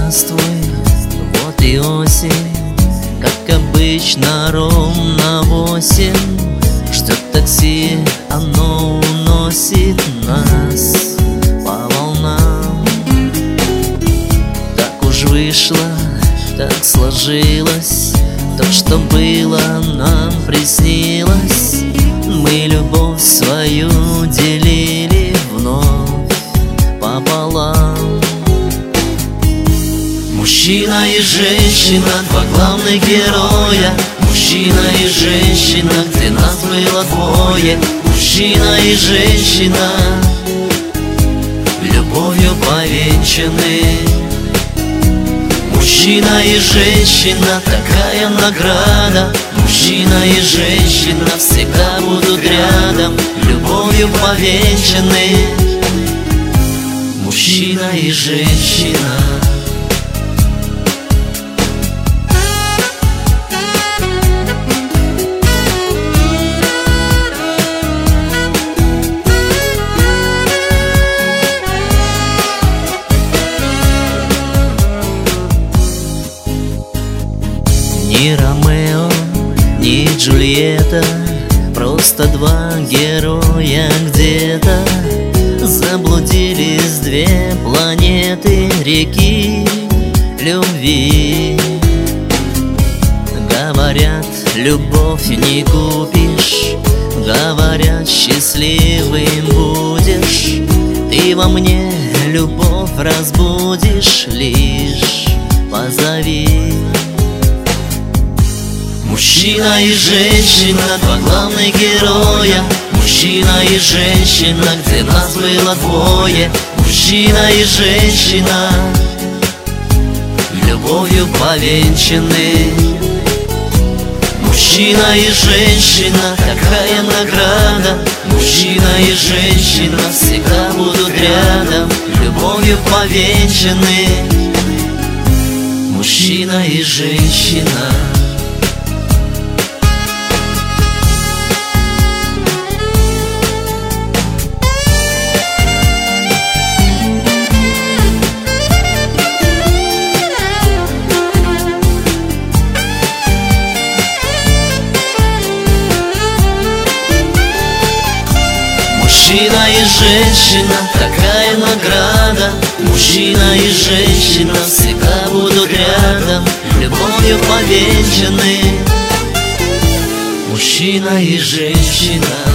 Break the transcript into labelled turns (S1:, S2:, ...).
S1: здравствуй, вот и осень. Как обычно, ровно 8 ждет такси, оно уносит нас по волнам. Так уж вышло, так сложилось, то, что было, нам приснилось. Мы любовь свою делили вновь пополам. Мужчина и женщина, два главных героя. Мужчина и женщина, где нас было двое. Мужчина и женщина, любовью повенчаны. Мужчина и женщина, такая награда. Мужчина и женщина всегда будут рядом, любовью повенчаны. Мужчина и женщина. Ни Ромео, ни Джульетта, просто два героя где-то. Заблудились две планеты реки любви. Говорят, любовь не купишь, говорят, счастливым будешь. Ты во мне любовь разбудишь, лишь позови. Мужчина и женщина, два главных героя. Мужчина и женщина, где нас было двое. Мужчина и женщина, любовью повенчаны. Мужчина и женщина, такая награда. Мужчина и женщина всегда будут рядом, любовью повенчаны. Мужчина и женщина. Мужчина и женщина, такая награда. Мужчина и женщина всегда будут рядом, любовью повенчаны. Мужчина и женщина.